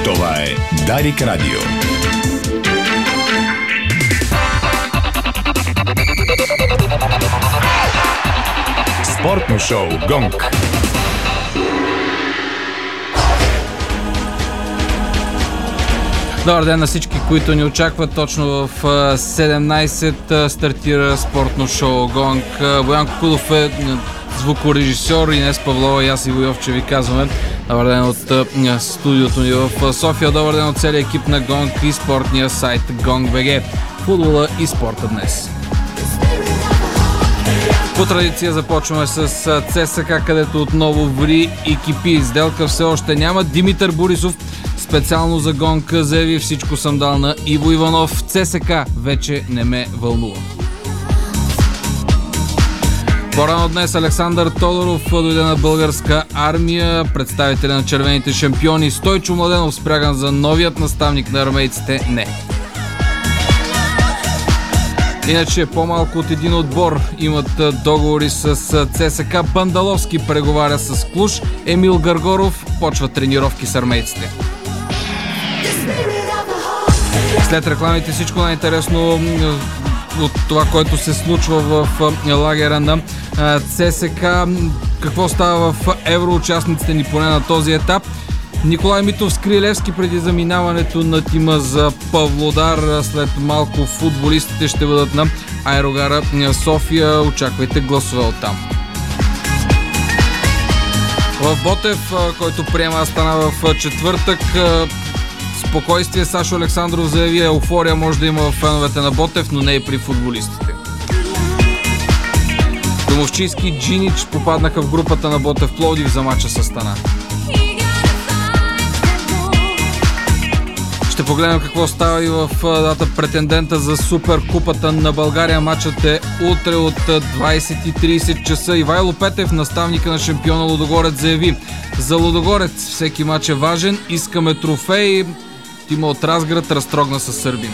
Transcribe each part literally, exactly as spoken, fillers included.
Това е Дарик Радио. Спортно шоу Гонг. Добър ден на всички, които ни очакват. Точно в седемнайсет стартира спортно шоу Гонг. Боян Кукудов е звукорежисьор, Инес Павлова и аз Иво Йовчев ви казваме добър ден от студиото ни в София. Добър ден от целия екип на Гонг и спортния сайт Гонг точка би джи. Футбола и спорта днес. По традиция започваме с ЦСКА, където отново ври и кипи. Сделка все още няма. Димитър Борисов специално за Гонг заяви: всичко съм дал на Иво Иванов. ЦСКА вече не ме вълнува. По-рано днес Александър Тодоров дойде на българска армия. Представителя на червените шампиони Стойчо Младенов спряган за новият наставник на армейците не. Иначе по-малко от един отбор имат договори с ЦСКА. Бандаловски преговаря с Клуж. Емил Гаргоров почва тренировки с армейците. След рекламите всичко най-интересно от това, което се случва в лагера на ЦСКА. Какво става в евроучастниците ни поне на този етап. Николай Митов с Крилевски преди заминаването на тима за Павлодар. След малко футболистите ще бъдат на аерогара София. Очаквайте гласове оттам. В Ботев, който приема Астана в четвъртък, спокойствие. Сашо Александров заяви: еуфория може да има в феновете на Ботев, но не и при футболистите. Домовчийски и Джинич попаднаха в групата на Ботев Пловдив за мача с Астана. Ще погледнем какво става и в дата претендента за Суперкупата на България. Матчът е утре от двайсет и трийсет часа. Ивайло Петев, наставника на шампиона Лудогорец, заяви: за Лудогорец всеки матч е важен, искаме трофей. Тима от Разград разтрогна с Сърбин.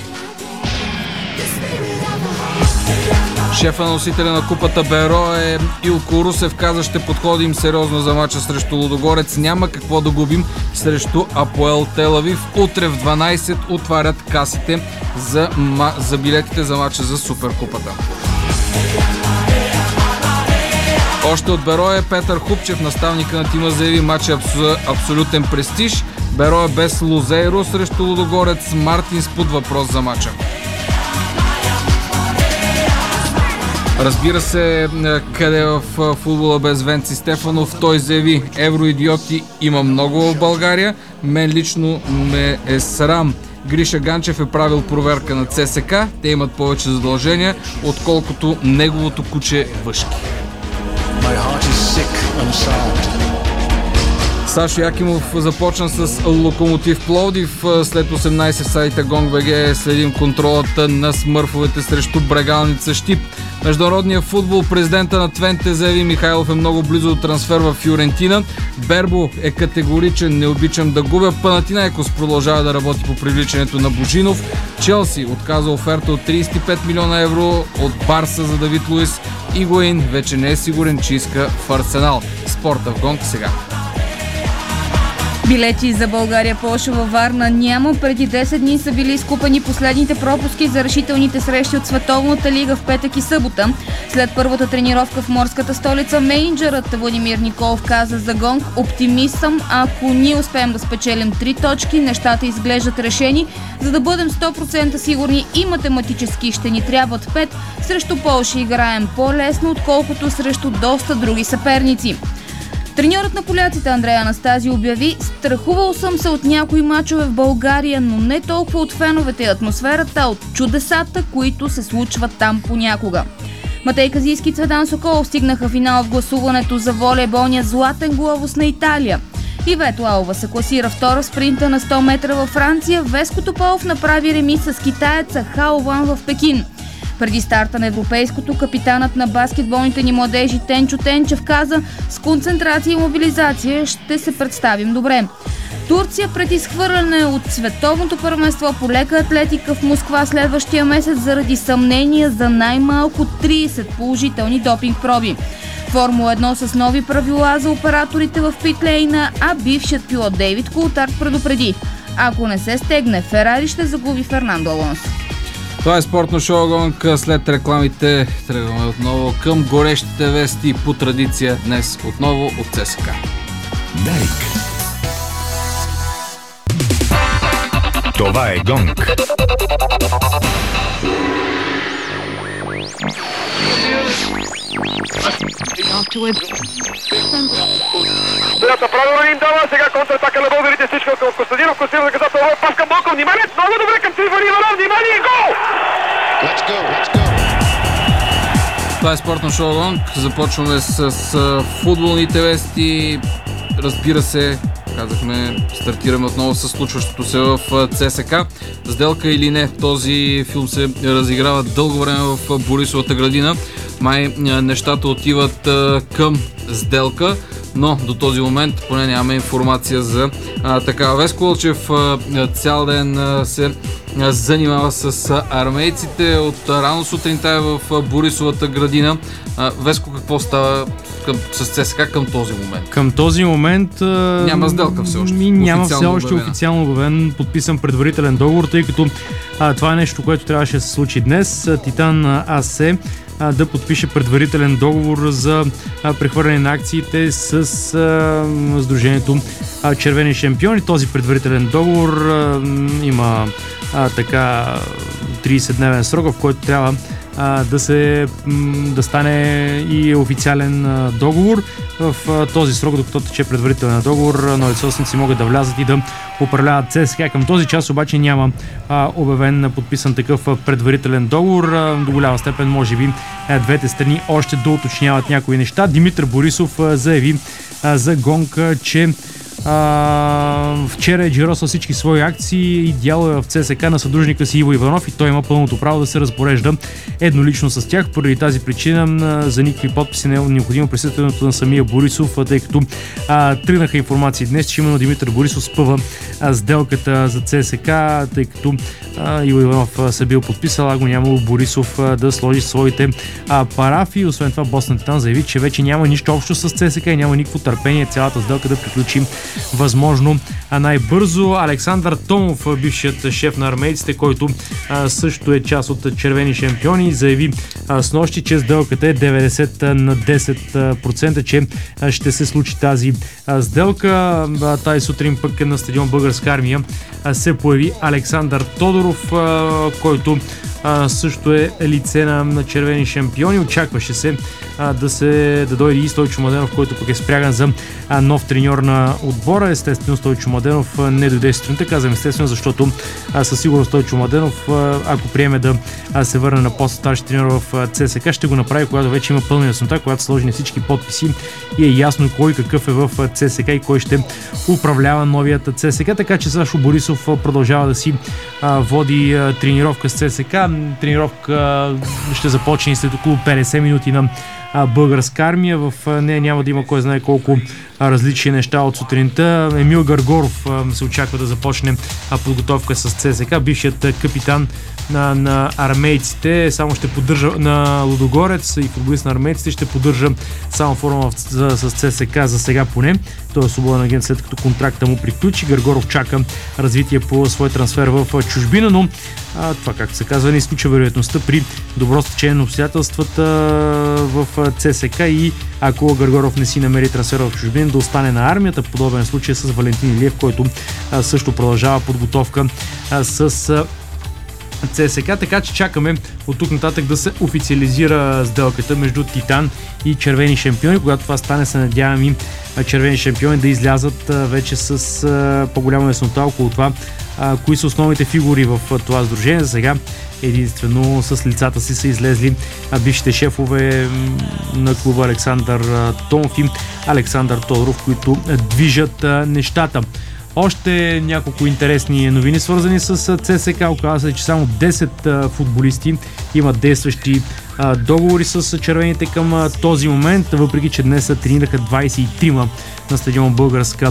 Шефа на носителя на купата Беро е Илко Русев. Каза: ще подходим сериозно за мача срещу Лудогорец. Няма какво да губим срещу Апоел Тел Авив. Утре в дванайсет отварят касите за, ма... за билетите за мача за Суперкупата. Още от Беро е Петър Хупчев, наставника на тима, заяви: матч е абсу... абсолютен престиж. Беро е без Лузейро срещу Лудогорец. Мартин спод въпрос за мача. Разбира се, къде е в футбола без Венци Стефанов. Той заяви: евроидиоти има много в България. Мен лично ме е срам. Гриша Ганчев е правил проверка на ЦСКА. Те имат повече задължения, отколкото неговото куче Въшки. Сашо Якимов започна с Локомотив Пловдив. След осемнайсет в сайта Гонг точка би джи следим контролата на смърфовете срещу Брегалница Щип. Международният футбол, президента на Твенте заяви: Михайлов е много близо до трансфер в Фиорентина. Бербо е категоричен: не обичам да губя. Панатинаикос продължава да работи по привличането на Божинов. Челси отказа оферта от трийсет и пет милиона евро от Барса за Давид Луис. Игуейн вече не е сигурен, че иска в Арсенал. Спорта в Гонг сега. Билети за България Полша във Варна няма. Преди десет дни са били изкупени последните пропуски за решителните срещи от Световната лига в петък и събота. След първата тренировка в морската столица, мениджърът Владимир Николов каза за Гонг: оптимист съм, ако ние успеем да спечелим три точки, нещата изглеждат решени. За да бъдем сто процента сигурни и математически ще ни трябват пет. Срещу Полша играем по-лесно, отколкото срещу доста други съперници. Треньорът на поляците Андрей Анастази обяви: страхувал съм се от някои мачове в България, но не толкова от феновете и атмосферата, а от чудесата, които се случват там понякога. Матей Казийски и Цветан Соколов стигнаха финал в гласуването за волейболния златен глобус на Италия. Ивето Алова се класира втора в спринта на сто метра във Франция. Веско Тополов направи ремис с китаеца Хао Ван в Пекин. Преди старта на европейското, капитанът на баскетболните ни младежи Тенчо Тенчев каза: с концентрация и мобилизация ще се представим добре. Турция пред изхвърляне от световното първенство по лека атлетика в Москва следващия месец заради съмнения за най-малко трийсет положителни допинг проби. Формула едно с нови правила за операторите в питлейна, а бившият пилот Дейвид Култарт предупреди: Ако не се стегне, Ферари ще загуби Фернандо Алонсо. Това е спортно шоу Гонг. След рекламите тръгваме отново към горещите вести по традиция. Днес отново от ЦСКА. Дарик. Това е Гонг. Дърята правилно им дава, сега контратака на българите, всичко към Костадинов, Костадинов наказателно, пас към Бълков, внимание, много добре към Трифон Иванов, внимание, гол! Let's go, let's go. Това е спортно шоу Гонг. Започваме с, с футболните вести. Разбира се, казахме, стартираме отново с случващото се в ЦСКА. Сделка или не, този филм се разиграва дълго време в Борисовата градина. Май нещата отиват към сделка, но до този момент поне нямаме информация за а, такава. Веско Лълчев а, цял ден а, се а, занимава с а, армейците. От а, рано сутринта е в а, Борисовата градина. А, Веско, какво става към, с ЦСКА към този момент? Към този момент а... няма сделка все още. Ми, няма все още обявена. Официално обявен, подписан предварителен договор, тъй като а, това е нещо, което трябваше да се случи днес. Титан АС да подпише предварителен договор за прехвърляне на акциите с а, Сдружението а, Червени шампиони. Този предварителен договор а, има а, така тридесетдневен срок, в който трябва а, да се да стане и официален а, договор. В а, този срок, докато тече предварителен договор, новите собственици могат да влязат и да управляват ЦСКА. Към този час обаче няма а, обявен, подписан такъв а, предварителен договор. А, до голяма степен, може би, а, двете страни още да уточняват някои неща. Димитър Борисов а, заяви а, за Гонг, че Uh, вчера е джиросал всички свои акции и дялове в ЦСКА на съдружника си Иво Иванов и той има пълното право да се разпорежда еднолично с тях. Поради тази причина uh, за никакви подписи не е необходимо присъствието на самия Борисов, тъй като uh, тръгнаха информации днес, че именно Димитър Борисов спъва uh, сделката за ЦСКА, тъй като uh, Иво Иванов uh, се бил подписал, а го нямало Борисов uh, да сложи своите uh, парафи. Освен това, Босна Титан заяви, че вече няма нищо общо с ЦСКА и няма никакво търпение цялата сделка да приключи възможно най-бързо. Александър Томов, бившият шеф на армейците, който а, също е част от Червени шампиони, заяви а, с нощи, че сделката е деветдесет на десет процента, че а, ще се случи тази а, сделка. А, тази сутрин пък на стадион Българска армия а, се появи Александър Тодоров, а, който а, също е лице на, на Червени шампиони. Очакваше се а, да се да дойде и Стойчо Младенов, който пък е спряган за а, нов треньор на отбора. Естествено, Стойчо Младенов а, не дойде сутринта. Казвам естествено, защото а, със сигурност Стойчо Младенов, а, ако приеме да а, се върне на пост старши треньор в а, ЦСКА, ще го направи, когато вече има пълна яснота, когато сложи на всички подписи и е ясно кой какъв е в а, ЦСКА и кой ще управлява новият ЦСКА. Така че Сашо Борисов а, продължава да си а, води а, тренировка с ЦСКА. Тренировка а, ще започне след около петдесет минути на Българска армия. В нея няма да има кой знае колко различни неща от сутринта. Емил Гаргоров се очаква да започне подготовка с ЦСКА. Бившият капитан на, на армейците само ще поддържа на Лудогорец и футболист на армейците ще поддържа само форма с, с ЦСКА за сега поне. Той е свободен агент след като контракта му приключи. Гаргоров чака развитие по свой трансфер в чужбина, но а, това, както се казва, не изключва вероятността при добро стечение на обстоятелствата в ЦСКА и ако Гаргоров не си намери трансфер в чужбина, да остане на армията. Подобен случай с Валентин Илиев, който а, също продължава подготовка а, с а, ЦСКА, така че чакаме от тук нататък да се официализира сделката между Титан и Червени шампиони. Когато това стане, се надявам и Червени шампиони да излязат вече с а, по-голяма яснота около това а, кои са основните фигури в а, това сдружение. За сега единствено с лицата си са излезли а, бившите шефове на клуба Александър а, Томов и Александър Тодоров, които а, движат а, нещата. Още няколко интересни новини, свързани с ЦСКА. Оказва се, че само десет а, футболисти имат действащи а, договори с червените към а, този момент, въпреки че днес тренираха двадесет и трима на стадион Българска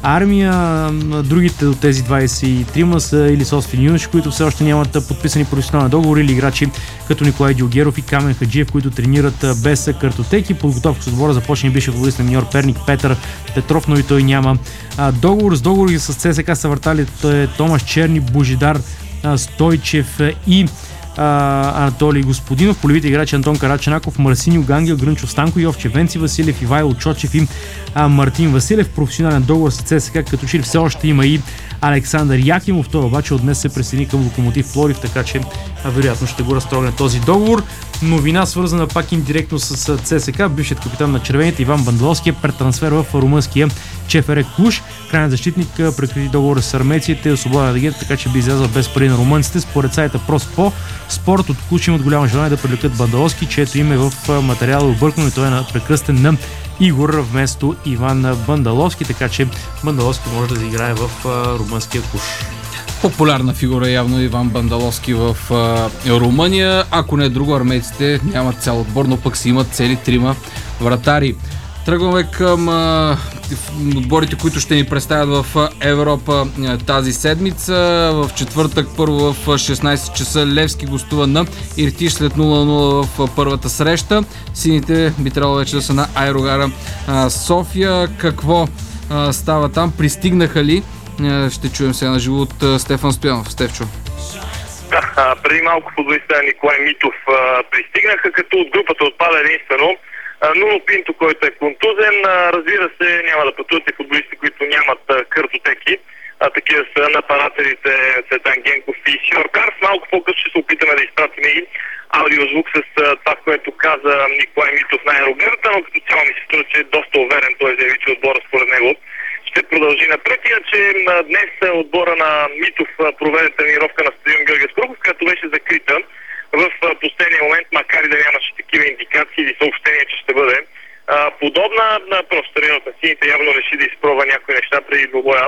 Армия. Другите от тези двадесет и три са или собствени юноши, които все още нямат подписани професионални договори, или играчи като Николай Дилгеров и Камен Хаджиев, които тренират без картотеки. Подготовка с отбора започне бившия футболист на Миньор Перник Петър Петров, но и той няма договор. С договори с ЦСКА са вратали Томаш Черни, Божидар Стойчев и Анатолий Господинов, полевите играчи Антон Караченаков, Марсиньо Гангел, Грънчо Станко, Йовче Венци Василев, Ивайло Чочев и а, Мартин Василев. Професионален договор с ЦСКА като че все още има и Александър Якимов. Той обаче от днес се присъедини към Локомотив Пловдив, така че а, вероятно ще го разтрогне този договор. Новина, свързана пак индиректно с ЦСКА. Бившият капитан на червените Иван Бандаловски е претрансфер в румънския ЧФР Клуж. Крайният защитник прекрати договор с армейците и освободен агент, така че би излязъл без пари на румънците. Според сайта Проспо, Спорт от Клуж имат голямо желание да привлекат Бандаловски, чието име в материала е объркано и той е прекръстен на Игор вместо Иван Бандаловски, така че Бандаловски може да заиграе в румънския Клуж. Популярна фигура явно Иван Бандаловски в а, Румъния. Ако не е друго, армейците нямат цял отбор, но пък си имат цели трима вратари. Тръгваме към а, отборите, които ще ни представят в Европа а, тази седмица. В четвъртък първо в шестнадесет часа Левски гостува на Иртиш след нула на нула в първата среща. Сините би трябвало вече да са на Аерогара а, София. Какво а, става там? Пристигнаха ли? Ще чуем сега на живо от Стефан Стоянов. Стефчо. Да, преди малко футболиста Николай Митов а, пристигнаха, като от групата отпада единствено Нуно Пинто, който е контузен. А, разбира се, няма да пътуват и футболисти, които нямат а, картотеки. А, такива са нападателите Цветан Генков и Сьор Карс. Малко по-късно ще се опитаме да изпратим и аудиозвук с а, това, което каза Николай Митов на Аерогърта, но като цяло ми се струва, че е доста уверен. Той заяви, че отбора според него ще продължи напред. Иначе днес отбора на Митов проведе тренировка на стадион Георги Аспарухов, която беше закрита в последния момент, макар и да нямаше такива индикации или съобщения, че ще бъде подобна. Просто тренерът на сините явно реши да изпробва някои неща преди двобоя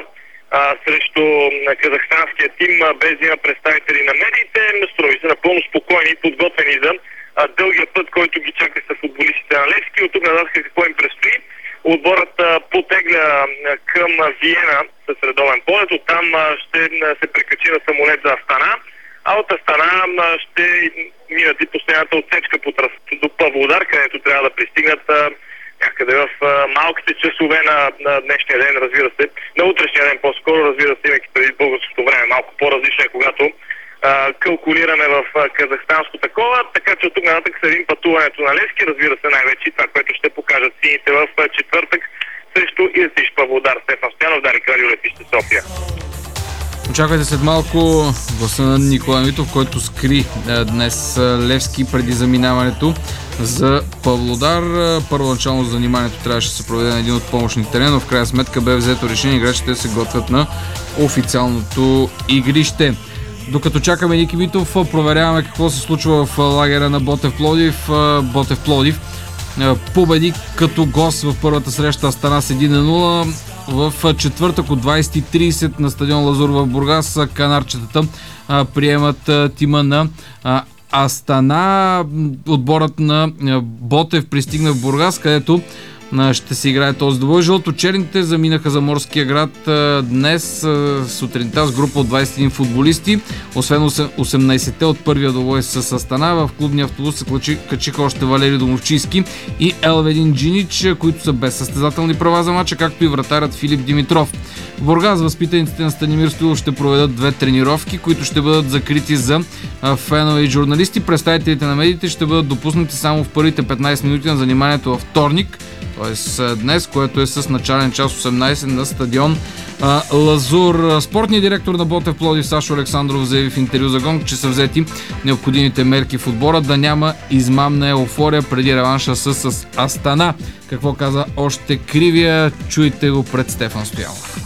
срещу казахстанския тим, без да има представители на медиите. Строи се напълно спокойни и подготвени за дългия път, който ги чака са футболистите на Левски. От тук нататък какво им предстои? Отборът потегля към Виена с редовен полет. Оттам ще се прекачи на самолет за Астана, а от Астана ще минат и последната отсечка по трасето до Павлодар, където трябва да пристигнат някъде в малките часове на, на днешния ден, разбира се, на утрешния ден по-скоро, разбира се, имайки преди българското време. Малко по-различно е, когато а, калкулираме в а, казахстанско такова, така че от тук нататък следим пътуването на Левски, разбира се, най-вече това, което ще покажат сините в а, четвъртък срещу Иртиш Павлодар. Стефан Стоянов, Дарик Радио, летище София. Очаквайте след малко гласа на Николай Митов, който скри е, днес Левски преди заминаването за Павлодар. Първоначално заниманието трябваше да се проведе на един от помощните терена, но в крайна сметка бе взето решение играчите да се готвят на официалното игрище. Докато чакаме Ники Митов, проверяваме какво се случва в лагера на Ботев Пловдив. Ботев Пловдив победи като гост в първата среща Астана с един на нула. В четвъртък от двадесет и тридесет на стадион Лазур в Бургас канарчетата а, приемат а, тима на а, Астана. Отборът на а, Ботев пристигна в Бургас, където а, ще се играе този двубой. Жълточерните заминаха за Морския град а, днес а, сутринта с група от двадесет и един футболисти. Освен осемнадесетте от първия двубой с Астана, в клубния автобус се качи, качиха още Валери Домовчийски и Елведин Джинич, които са без състезателни права за мача, както и вратарят Филип Димитров. В Бургас възпитаниците на Станимир Стоилов ще проведат две тренировки, които ще бъдат закрити за фенове и журналисти. Представителите на медиите ще бъдат допуснати само в първите петнадесет минути на заниманието във вторник, т.е. днес, което е с начален час осемнадесет на стадион а, Лазур. Спортният директор на Ботев Пловдив Сашо Александров заяви в интервю за Гонг, че са взети необходимите мерки в отбора да няма измамна еуфория преди реванша с, с Астана. Какво каза още Кривия? Чуйте го пред Стефан Стоянов.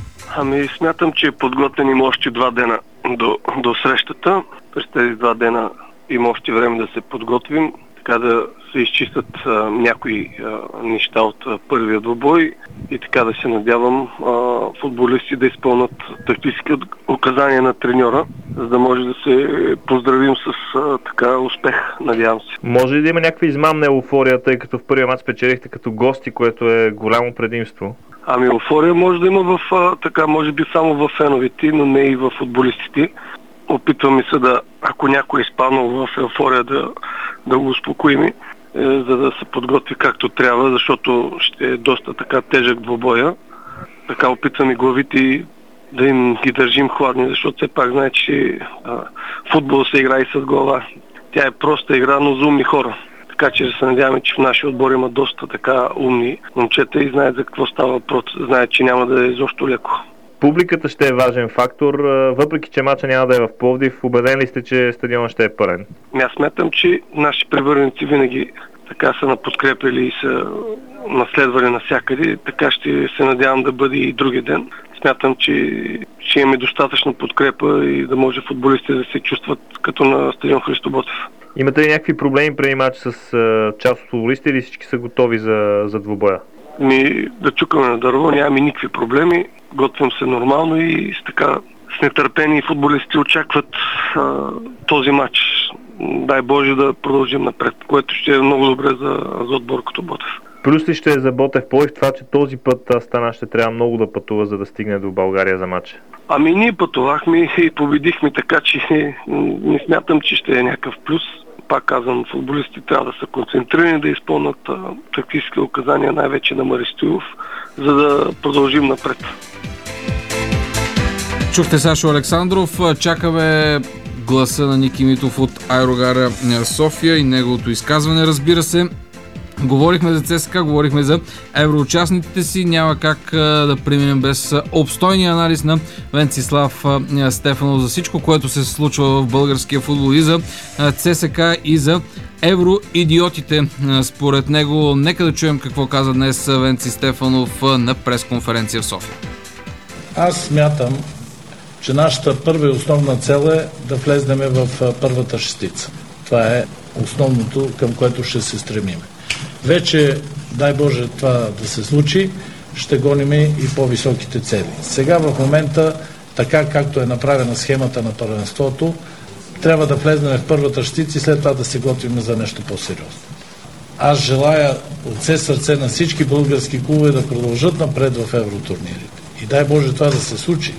Ами смятам, че подготвен има още два дена до, до срещата. През тези два дена има още време да се подготвим, така да се изчистят а, някои а, неща от а, първия двубой и така да се надявам а, футболисти да изпълнат тактически указания на треньора, за да може да се поздравим с а, така успех, надявам се. Може ли да има някаква измамна еуфория, тъй като в първия мач спечелихте като гости, което е голямо предимство? Ами еуфория може да има в, а, така, може би само в феновете, но не и в футболистите. Опитвам ми се да, ако някой е изпаднал в еуфория, да, да го успокоим, е, за да се подготви както трябва, защото ще е доста така тежък двобоя. Така опитвам и главите да им ги държим хладни, защото все пак знае, че а, футбол се играе с глава. Тя е проста игра, но за умни хора. Така че се надяваме, че в нашия отбор има доста така умни момчета и знаят за какво става въпрос. Знаят, че няма да е изобщо леко. Публиката ще е важен фактор, въпреки че мача няма да е в Пловдив. Убеден ли сте, че стадионът ще е пълен? Аз смятам, че наши привърженици винаги така са наподкрепили и са наследвали навсякъде. Така ще се надявам да бъде и други ден. Смятам, че ще имаме достатъчно подкрепа и да може футболистите да се чувстват като на стадион Христо Ботев. Имате ли някакви проблеми преди матч с uh, част от футболистите или всички са готови за, за двубоя? Ми, да чукаме на дърво, нямаме никакви проблеми. Готвим се нормално и с така с нетърпение футболистите очакват а, този матч. Дай Боже да продължим напред, което ще е много добре за, за отбор като Ботев. Плюс ли ще е за Ботев Пловдив това, че този път Астана ще трябва много да пътува, за да стигне до България за матч? Ами ние пътувахме и победихме, така че не смятам, че ще е някакъв плюс. Пак казвам, футболистите трябва да са концентрирани, да изпълнят а, тактически указания, най-вече на Мари Стоилов, за да продължим напред. Чухте Сашо Александров. Чакаме гласа на Ники Митов от Аерогара София и неговото изказване, разбира се. Говорихме за ЦСКА, говорихме за евроучастниците си. Няма как да преминем без обстойния анализ на Венцислав Стефанов за всичко, което се случва в българския футбол и за ЦСКА и за евроидиотите. Според него, нека да чуем какво каза днес Венци Стефанов на пресконференция в София. Аз смятам, че нашата първа и основна цел е да влезнем в първата шестица. Това е основното, към което ще се стремим. Вече, дай Боже, това да се случи, ще гоним и по-високите цели. Сега в момента, така както е направена схемата на първенството, трябва да влезнем в първата шестица и след това да се готвим за нещо по-сериозно. Аз желая от все сърце на всички български клубове да продължат напред в евротурнирите. И дай Боже това да се случи.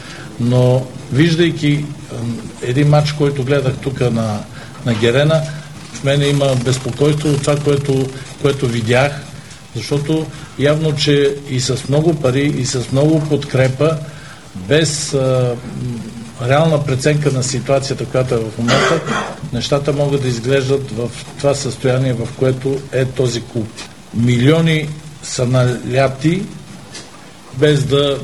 Но виждайки един матч, който гледах тук на, на Герена, в мене има безпокойство от това, което, което видях, защото явно, че и с много пари, и с много подкрепа, без а, реална преценка на ситуацията, която е в момента, нещата могат да изглеждат в това състояние, в което е този клуб. Милиони са наляти, без да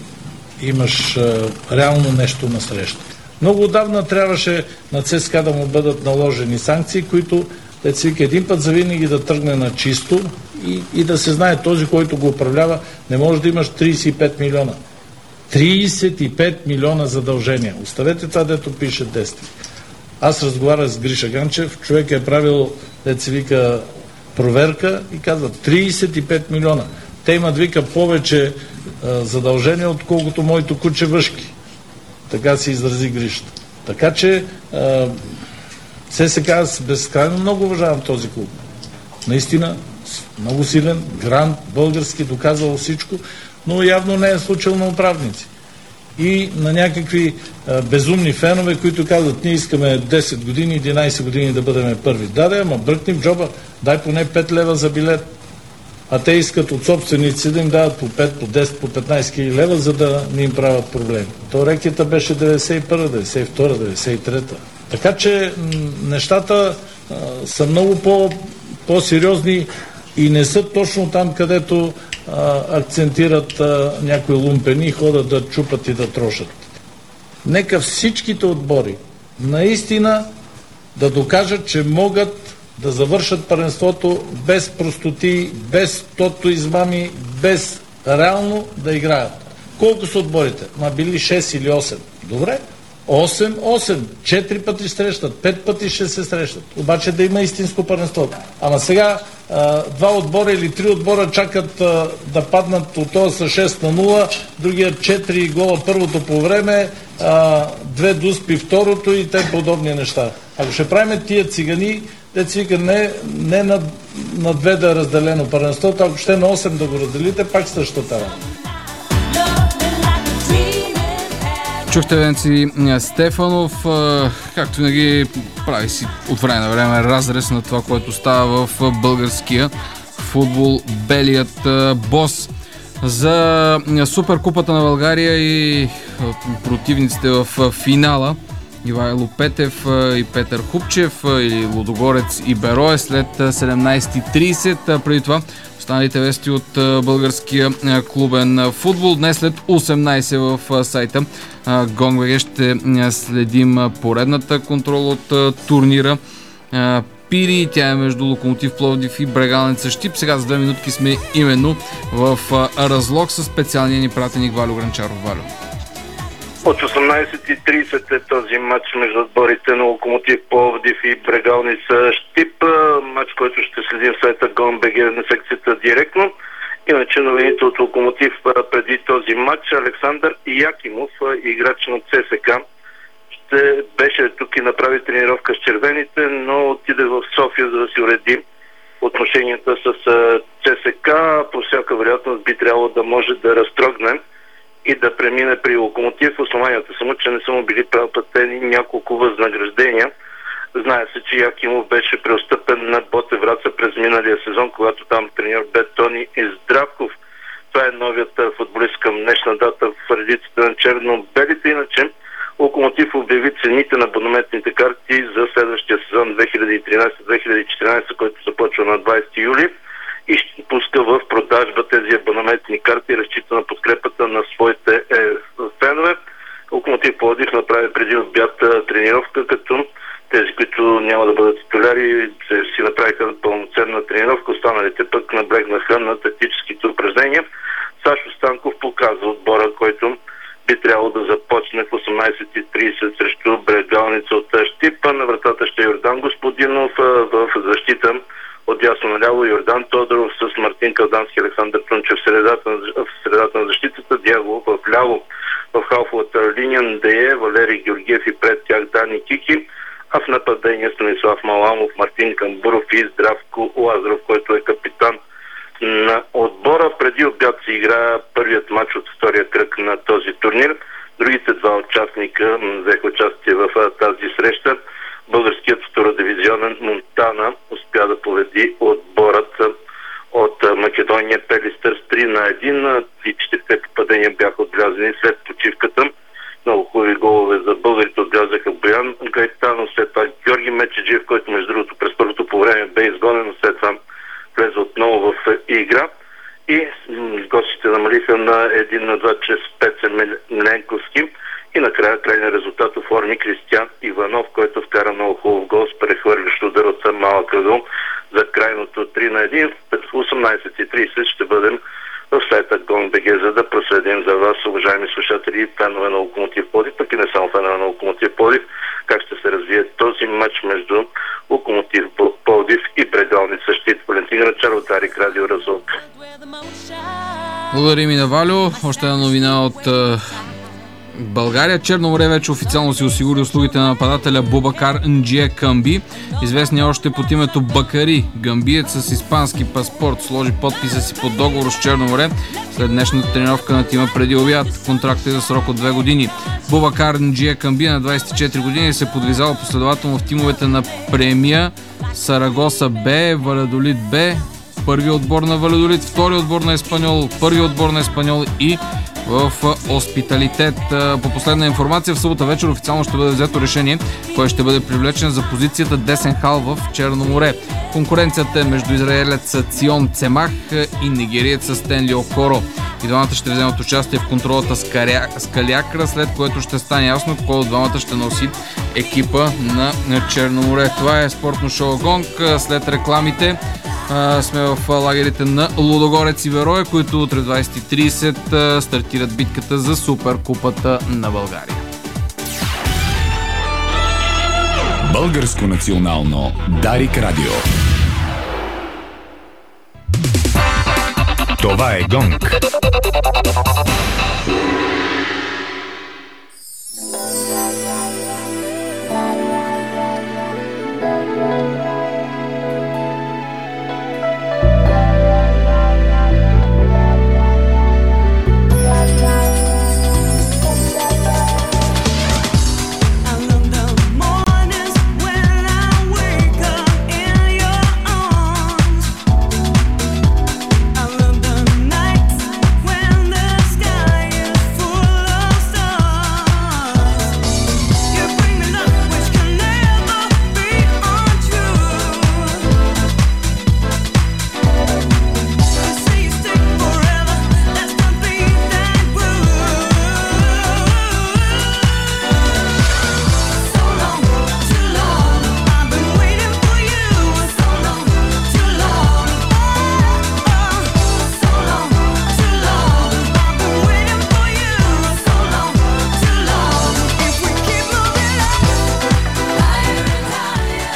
имаш а, реално нещо насреща. Много отдавна трябваше на ЦСКА да му бъдат наложени санкции, които вика, един път завинаги да тръгне на чисто и, и да се знае, този, който го управлява, не може да имаш трийсет и пет милиона. трийсет и пет милиона задължения. Оставете това, дето пише десет. Аз разговарях с Гриша Ганчев, човек е правил, дето вика, проверка и казва трийсет и пет милиона. Те имат, вика, повече а, задължения, отколкото моето куче Въшки. Така се изрази Гришата. Така че ЦСКА, аз безкрайно много уважавам този клуб. Наистина, много силен, грант, български, доказал всичко, но явно не е случил на управници. И на някакви а, безумни фенове, които казват, ние искаме десет години, единайсет години да бъдем първи. Да, да, ама бръкни в джоба, дай поне пет лева за билет. А те искат от собственици да им дават по пет, по десет, по петнайсет хиляди лева, за да не им правят проблеми. То рекета беше деветдесет и първа, деветдесет и втора, деветдесет и трета. Така че м- нещата а, са много по, по-сериозни и не са точно там, където а, акцентират а, някои лумпени и ходят да чупат и да трошат. Нека всичките отбори наистина да докажат, че могат да завършат първенството без простоти, без тото измами, без реално да играят. Колко са отборите? Ма били шест или осем. Добре. осем, осем. четири пъти срещат, пет пъти ще се срещат. Обаче да има истинско първенство. Ама сега а, два отбора или три отбора чакат а, да паднат от това с шест на нула, другия четири гола първото по време, а, две дуспи второто и те подобни неща. Ако ще правим тия цигани, те цвика не, не на, на две да е разделено първенството, ако ще на осем да го разделите, пак същата работа. Чухте Венци Стефанов, както винаги прави си от време на време разрез на това, което става в българския футбол, белият бос. За Суперкупата на България и противниците в финала Ивайло Петев и Петър Хупчев или Лудогорец и Берое след седемнайсет и трийсет. Преди това останалите вести от българския клубен футбол. Днес след осемнайсет в сайта GONG.bg ще следим поредната контрол от турнира Пири. Тя е между Локомотив Пловдив и Брегалница Щип. Сега за две минутки сме именно в разлог с специалния ни пратеник Валю Гранчаров. Валю. От осемнайсет и трийсет е този матч между отборите на Локомотив Пловдив и Брегалница Щип. Матч, който ще следим в сайта GONG.bg на секцията директно. Иначе новините от Локомотив преди този матч. Александър Якимов, играч на ЦСК, ще беше тук и направи тренировка с червените, но отиде в София, за да си уреди отношенията с ЦСК. По всяка вероятност би трябвало да може да разтрогне и да премине при Локомотив. Основанията са му, че не са му били платени няколко възнаграждения. Знае се, че Якимов беше преотстъпен на Ботев Враца през миналия сезон, когато там треньор бе Тони Здравков. Това е новият футболист към днешна дата в редиците на черно-белите. Иначе Локомотив обяви цените на абонаментните карти за следващия сезон две хиляди и тринайсет две хиляди и четиринайсет, който започва на двайсети юли и ще пуска в продажба тези абонаментни карти, разчита на подкрепата на своите е, фенове. Локомотив Пловдив направи преди обяд тренировка, като тези, които няма да бъдат титуляри, си направиха пълноценна тренировка, останалите пък наблегнаха на тактическите упражнения. Сашо Станков показва отбора, който би трябвало да започне в осемнайсет и трийсет срещу Брегалница от Щипа. На вратата ще е Йордан Господинов, в защита от ясно наляво Йордан Тодоров с Мартин Калдански, Александър Тунчев в средата, в средата на защитата, Дяго в ляво в халфовата линия, Ндее, Валерий Георгиев и пред тях Дани Кики, а в нападение Станислав Маламов, Мартин Камбуров и Здравко Лазаров, който е капитан на отбора. Преди обяд се игра първият матч от втория кръг на този турнир. Другите два участника взеха участие в тази среща. Българският втородивизионен Монтана успя да победи отборът от Македония Пелистър с три на един и четирите попадения бяха отбелязани след почивката. Много хубави голове за българите отбелязаха Боян Гайтанов, след това Георги Мечеджиев, който между другото през първото по време бе изгонен, но след това влезе отново в игра. И гостите намалиха на един на два чрез Пеце Меленковски. И накрая крайния резултат оформи Кристиян Иванов, който вкара много хубав гол с прехвърлящ удар от сам малък ъгъл за крайното три на един. В осемнайсет и трийсет ще бъдем в сайта GONG.bg, за да проследим за вас, уважаеми слушатели и фенове на Локомотив Пловдив, пък и не само фенове на Локомотив Пловдив, как ще се развие този матч между Локомотив Пловдив и Брегалница Щип. Валентин Гранчаров, Дарик, Радио Разлог. Благодарим и на Валю. Още една новина от България. Черно море вече официално си осигури услугите на нападателя Бубакар Нджие Камби, известния още под името Бакари. Гамбиец с испански паспорт сложи подписа си под договор с Черно море след днешната тренировка на тима преди обяд. Контрактът е за срок от две години. Бубакар Нджие Камби на двайсет и четири години се подвизава последователно в тимовете на Премия, Сарагоса Б, Валядолид Б, първи отбор на Валядолид, втори отбор на Еспаньол, първи отбор на Еспаньол и в Оспиталитет. По последна информация, в събота вечер официално ще бъде взето решение кой ще бъде привлечен за позицията десен хал в Черно море. Конкуренцията е между израелец Цион Цемах и нигериеца Стенли Окоро. И двамата ще вземат участие в контролата с Калиакра, след което ще стане ясно кой от двамата ще носи екипа на Черно море. Това е спортно шоу Гонг. След рекламите сме в лагерите на Лудогорец и Берое, които утре в двайсет и трийсет стартират битката за Суперкупата на България. Българско национално Дарик Радио. Това е Гонг.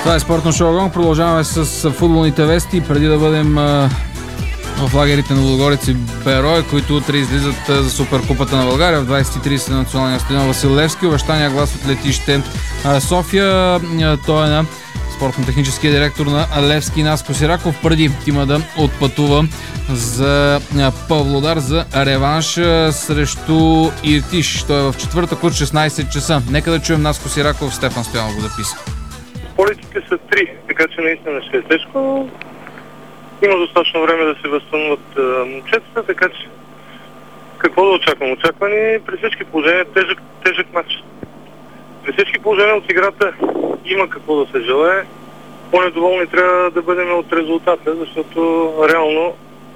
Това е спортно шоу Гонг. Продължаваме с футболните вести. Преди да бъдем а, в лагерите на Лудогорец и Берое, които утре излизат за Суперкупата на България в двайсет и трийсет на националния стадион Васил Левски. Обещания глас от летище а, София. Той е на спортно-техническия директор на Левски Наско Сираков. Преди тима да отпътува за Павлодар за реванш срещу Иртиш. Той е в четвъртък от шестнайсет часа. Нека да чуем Наско Сираков. Стефан Стоянов го записа. Полетите са три, така че наистина ще е тежко. Има достатъчно време да се възстановят момчетата, така че какво да очаквам? Очаквани при всички положения тежък, тежък матч. При всички положения от играта има какво да се желае. По-недоволни трябва да бъдем от резултата, защото реално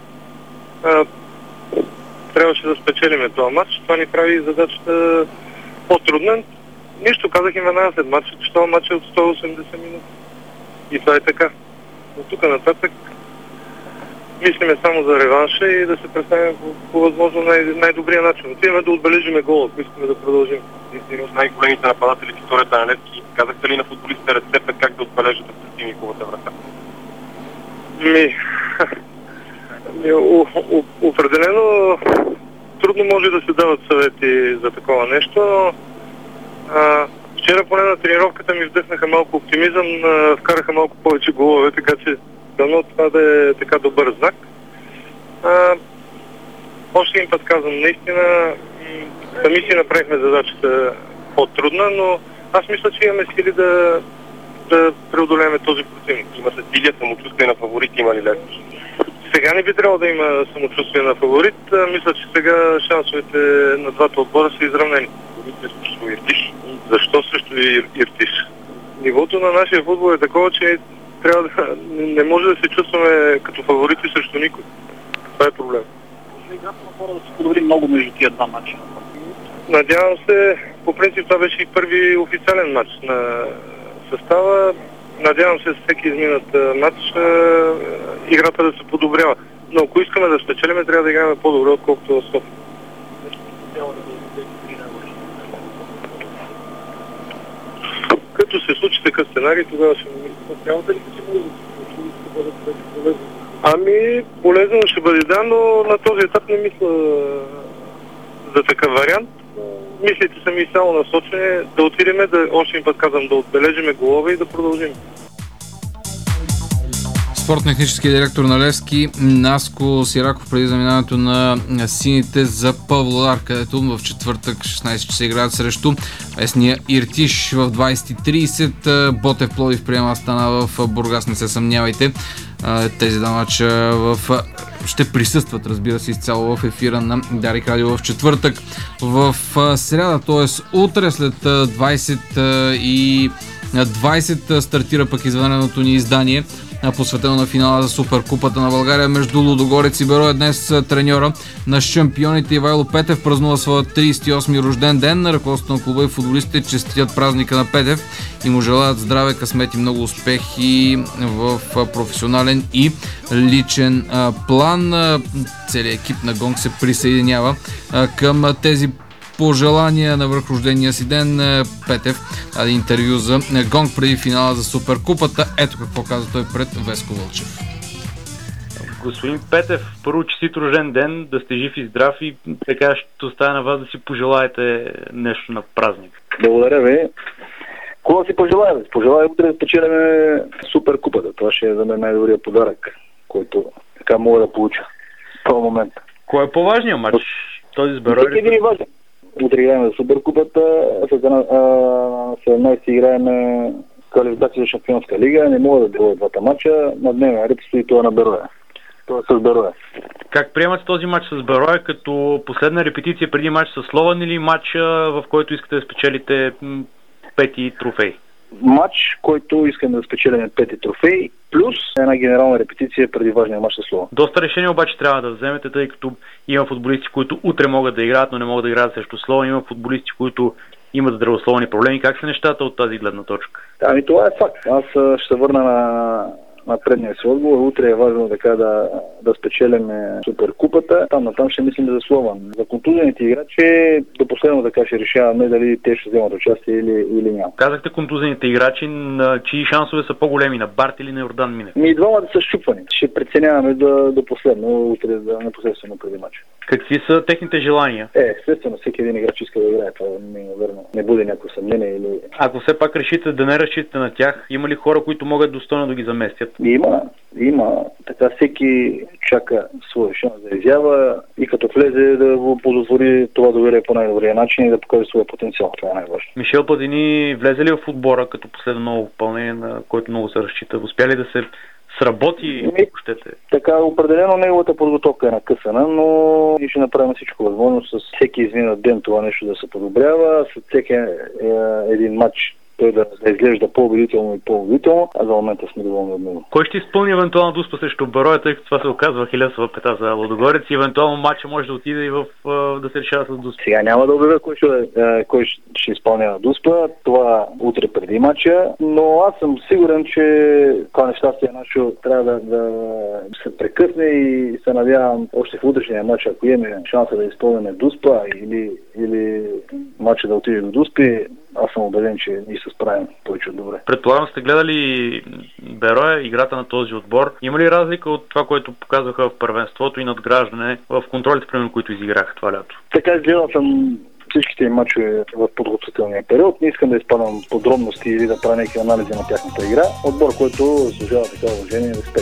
а, трябваше да спечелиме този матч. Това ни прави задачата по-трудна. Нищо, казах им веднага след матча, че този матч е от сто и осемдесет минути. И това е така. От тук нататък мислиме само за реванша и да се представим по, по възможно най- най-добрия начин. Отиваме да отбележиме гола, ако искаме да продължим. Един от най-големите нападатели в историята на Левски. Казахте ли на футболистите рецепта как да отбележат противниковата врата? Ми... ми у, у, определено трудно може да се дават съвети за такова нещо. А, вчера поне на тренировката ми вдъхнаха малко оптимизъм, а, вкараха малко повече голове, така че дано това да е така добър знак. А, още един път казвам, наистина сами си направихме задачата по-трудна, но аз мисля, че имаме сили да, да преодолеем този противник. Има се силия, самочувствие на фаворити, има ли Левски? Сега не би трябвало да има самочувствие на фаворит. Мисля, че сега шансовете на двата отбора са изравнени. Срещу Иртиш. Защо срещу Иртиш? Нивото на нашия футбол е такова, че трябва да, не може да се чувстваме като фаворити срещу никой. Това е проблем. Играта на хора да се подобри много между тия два матча. Надявам се, по принцип това беше и първи официален матч на състава. Надявам се всеки изминат матч играта да се подобрява. Но ако искаме да спечелиме, трябва да играем по-добре, отколкото в София. Като се случи такъв сценарий, тогава ще му трябва да ли да бъдат полезни? Ами, полезно ще бъде, да, но на този етап не мисля за такъв вариант. Мислите са ми само насочени да отидеме, да, още един път казвам, да отбележиме голове и да продължим. Спортно-технически директор на Левски Наско Сираков преди заминаването на сините за Павлодар, където в четвъртък шестнайсет часа играят срещу местния Иртиш в двайсет и трийсет. Ботев Пловдив приема стана в Бургас, не се съмнявайте. Тези два мача в... ще присъстват, разбира се, изцяло в ефира на Дарик Радио в четвъртък. В сряда, т.е. утре след двайсет и двайсет стартира пък извънредното ни издание, посветено на финала за Суперкупата на България между Лудогорец и Берое. Днес треньора на шампионите Ивайло Петев празнува своя трийсет и осми рожден ден. На ръководството на клуба и футболистите честитят празника на Петев и му желаят здраве, късмет и много успехи в професионален и личен план. Целият екип на Гонг се присъединява към тези пожелания на върхрождения си ден. Петев даде интервю за Гонг преди финала за Суперкупата. Ето какво каза той пред Веско Вълчев. Господин Петев, първо честит рожден ден, да сте жив и здрав и така ще оставя на вас да си пожелаете нещо на празник. Благодаря ви. Какво да си пожелая? Пожелая утре да спечелим Суперкупата. Това ще е за мен най-добрият подарък, който така мога да получа в този момент. Кой е по-важният матч? Този с Берое? Всеки един е важен. Утре играем за Суперкупата, след седемнайсети играем квалификация за Шампионска лига. Не мога да делая двата матча. На дневен ред стои това на Берое. Това с Берое. Как приемате този матч с Берое, като последна репетиция преди матч с Слован или матч, в който искате да спечелите пети трофей? Матч, който искаме да спечелим пети трофей, плюс една генерална репетиция преди важния матч с Слован. Доста решения обаче трябва да вземете, тъй като има футболисти, които утре могат да играят, но не могат да играят срещу Слован. Има футболисти, които имат здравословни проблеми. Как са нещата от тази гледна точка? Ами това е факт. Аз ще се върна на, на предния си отговор. Утре е важно така да, да спечелим Суперкупата. Там натам ще мислим за слова. За контузените играчи до последно така ще решаваме дали те ще вземат участие или, или няма. Казахте контузените играчи, на чии шансове са по-големи, на Барт или на Йордан Минев? Ми и двамата са щупвани. Ще преценяваме до, до последно, утре да непосредствено преди матча. Какви са техните желания? Е, естествено, всеки един играч иска да играе. Това не е верно. Не буде някакво съмнение или... Ако все пак решите да не разчитате на тях, има ли хора, които могат достойно да ги заместят? Има, има. Така всеки чака своя шанс да изява и като влезе да го позатвори това доверие по най-добрия начин и да покаже своя потенциал. Това е най-важно. Мишел Платини влезе ли в отбора като последно ново попълнение, на който много се разчита? Успя ли да се сработи, ако щете? Така, определено неговата подготовка е накъсана, но ние ще направим всичко възможно с всеки изминат ден това нещо да се подобрява, след всеки е, е, един матч той да, да изглежда по-убедително и по-убедително, а за момента сме доволни от него. Кой ще изпълни евентуално Дуспа срещу Берое, тъй като това се оказва Ахилесова пета за Лудогорец и евентуално матча може да отиде и в, да се решава с Дуспа? Сега няма да обявя кой ще, кой ще изпълнява Дуспа, това утре преди матча, но аз съм сигурен, че това нещастие нашо трябва да, да се прекъсне и се надявам още в утрешния матч, ако имаме шанса да изпълняме Дуспа или, или матча да отиде до Дуспи, аз съм убеден, че ние се справим повече от добре. Предполагам сте гледали Берое, играта на този отбор. Има ли разлика от това, което показваха в първенството и надграждане в контролите, примерно, които изиграха това лято? Така изгледал съм всичките им мачове в подготвителния период. Не искам да изпадам подробности или да правя някакви анализи на тяхната игра. Отбор, който заслужава такава уважение и респект.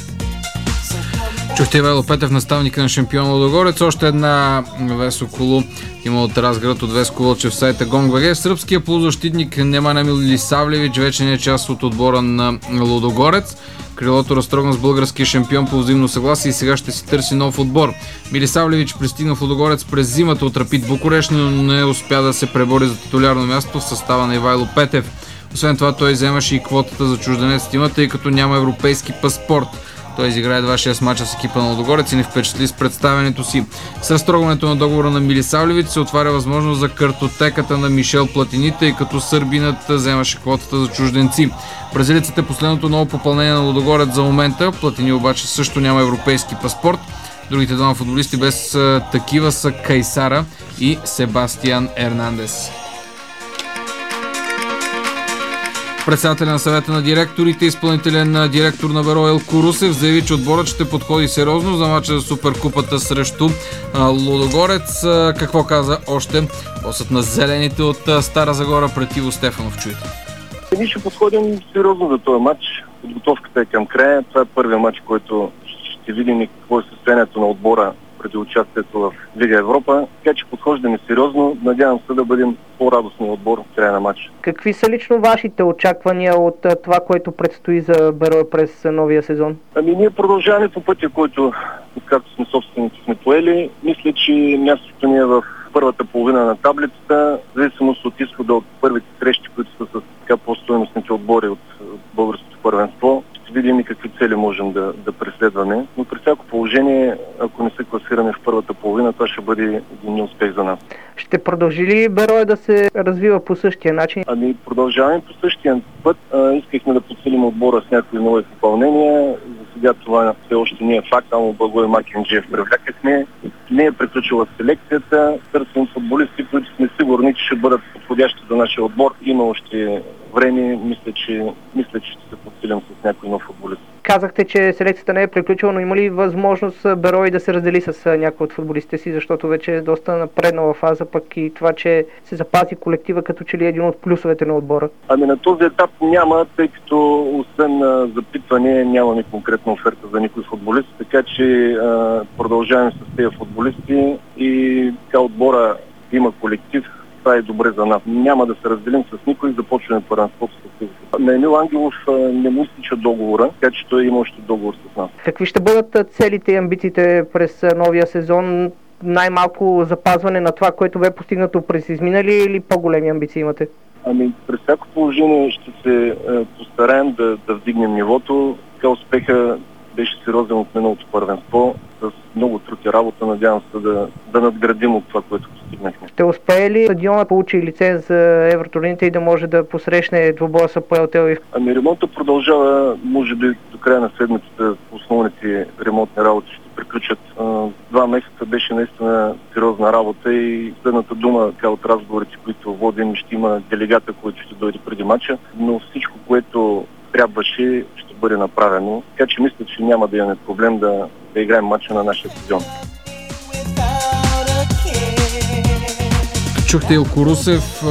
Чухте Ивайло Петев, наставника на шампион Лудогорец. Още една вест около има от Разград от Веско Вълчев в сайта Гонг.бг. Сръбския полузащитник Немanja Milisavljević вече не е част от отбора на Лудогорец. Крилото разтрогна с българския шампион по взаимно съгласие и сега ще си търси нов отбор. Milisavljević пристигна в Лудогорец през зимата от Рапид Букурещ, но не успя да се пребори за титулярно място в състава на Ивайло Петев. Освен това той вземаше и квотата за чужденец в тима, тъй като няма европейски паспорт. Той изигра едва шест мача с екипа на Лудогорец и ни впечатли с представянето си. С разтрогването на договора на Milisavljević се отваря възможност за картотеката на Мишел Платини, тъй като сърбинът вземаше квотата за чужденци. Бразилецът е последното ново попълнение на Лудогорец за момента. Платини обаче също няма европейски паспорт. Другите двама футболисти без такива са Кайсара и Себастиан Ернандес. Председателя на съвета на директорите, изпълнителен директор на Берое Елко Русев, заяви, че отборът ще подходи сериозно за мача за Суперкупата срещу Лудогорец. Какво каза още босът на зелените от Стара Загора пред Иво Стефанов? Чуйте. Ние ще подходим сериозно за този матч. Подготовката е към края. Това е първият матч, който ще видим и какво е състоянието на отбора преди участието в Лига Европа. Така че подхождаме сериозно. Надявам се да бъдем по-радостни отбор в края на матча. Какви са лично вашите очаквания от това, което предстои за Берое през новия сезон? Ами ние продължаваме по пътя, който, както сме собственици, сме поели. Мисля, че мястото ни е в първата половина на таблицата, в зависимост от изхода от първите срещи, които са с така по-стойностните отбори от българското първенство. Ще видим и какви цели можем да, да преследваме. Но при всяко положение, ако не се класираме в първата половина, това ще бъде един неуспех за нас. Ще продължи ли Берое да се развива по същия начин? Ами продължаваме по същия път. А, искахме да подсилим отбора с някои нови попълнения. За сега това все още не е факт, само Благой Макинджиев привлякахме. Не е приключила селекцията. Търсим футболисти, които сме сигурни, че ще бъдат подходящи за нашия отбор. Има още време. Мисля, че, мисля, че ще се подсилим с някой нов футболист. Казахте, че селекцията не е приключила, но има ли възможност Берое да се раздели с някой от футболистите си, защото вече е доста напреднала фаза, пък и това, че се запази колектива, като че ли е един от плюсовете на отбора? Ами на този етап няма, тъй като освен на запитване нямаме конкретна оферта за никой футболист, така че а, продължаваме с тези футболисти и така отбора има колектив. Това е добре за нас. Няма да се разделим с никой, започваме първенството с тези. На Емил Ангелов не му изтича договора, така че той има още договор с нас. Какви ще бъдат целите и амбициите през новия сезон? Най-малко запазване на това, което бе постигнато през изминали, или по-големи амбиции имате? Ами, през всяко положение ще се е, постараем да, да вдигнем нивото. Така успеха беше сериозен от миналото първенство. С много труд и работа, надявам се да, да надградим от това, което постигнахме. Ще успее ли стадионът получи лиценз за евротурните и да може да посрещне двубоя с АПО Тел-Авив? Ами ремонтът продължава, може би до края на седмицата основните ремонтни работи ще приключат. Два месеца беше наистина сериозна работа и следната дума така, от разговорите, които водим, ще има делегата, който ще дойде преди мача, но всичко, което трябваше, ще бъде направено. Така че мисля, че няма да имаме проблем да, да играем мача на нашия стадион. Чухте Илко Русев,